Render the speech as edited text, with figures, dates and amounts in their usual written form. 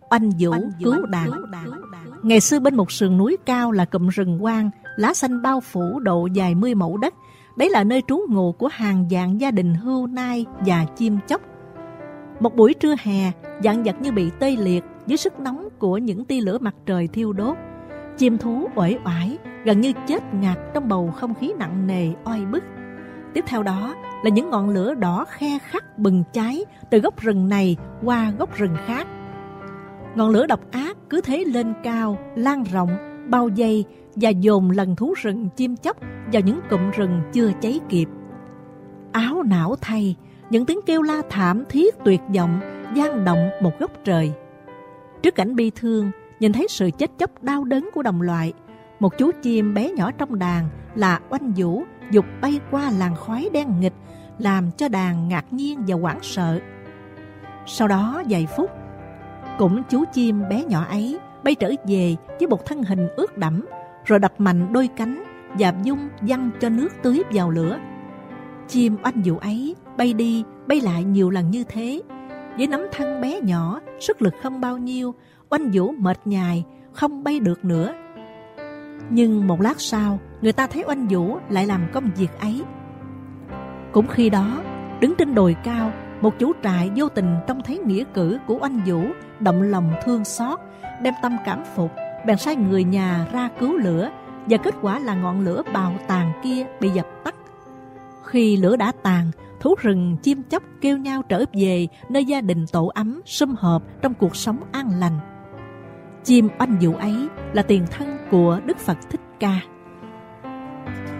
Oanh Vũ cứu đàn. Ngày xưa bên một sườn núi cao là cụm rừng hoang, lá xanh bao phủ độ dài 10 mẫu đất. Đấy là nơi trú ngụ của hàng vạn gia đình hươu nai và chim chóc. Một buổi trưa hè, dạn dặt như bị tê liệt dưới sức nóng của những tia lửa mặt trời thiêu đốt. Chim thú uể oải, gần như chết ngạt trong bầu không khí nặng nề oi bức. Tiếp theo đó là những ngọn lửa đỏ khe khắc bừng cháy từ gốc rừng này qua gốc rừng khác. Ngọn lửa độc ác cứ thế lên cao, lan rộng, bao vây và dồn lần thú rừng chim chóc vào những cụm rừng chưa cháy kịp. Áo não thay, những tiếng kêu la thảm thiết tuyệt vọng vang động một góc trời. Trước cảnh bi thương, nhìn thấy sự chết chóc đau đớn của đồng loại, một chú chim bé nhỏ trong đàn là Oanh Vũ giục bay qua làn khói đen nghịch, làm cho đàn ngạc nhiên và hoảng sợ. Sau đó vài phút, cũng chú chim bé nhỏ ấy bay trở về với một thân hình ướt đẫm, rồi đập mạnh đôi cánh và vung văng cho nước tưới vào lửa. Chim Oanh Vũ ấy bay đi bay lại nhiều lần như thế, với nắm thân bé nhỏ, sức lực không bao nhiêu, Oanh Vũ mệt nhài, không bay được nữa. Nhưng một lát sau, người ta thấy Oanh Vũ lại làm công việc ấy. Cũng khi đó, đứng trên đồi cao, một chủ trại vô tình trông thấy nghĩa cử của Oanh Vũ, động lòng thương xót, đem tâm cảm phục, bèn sai người nhà ra cứu lửa, và kết quả là ngọn lửa bào tàn kia bị dập tắt. Khi lửa đã tàn, thú rừng chim chóc kêu nhau trở về nơi gia đình tổ ấm sum họp trong cuộc sống an lành. Chim Oanh Vũ ấy là tiền thân của Đức Phật Thích Ca.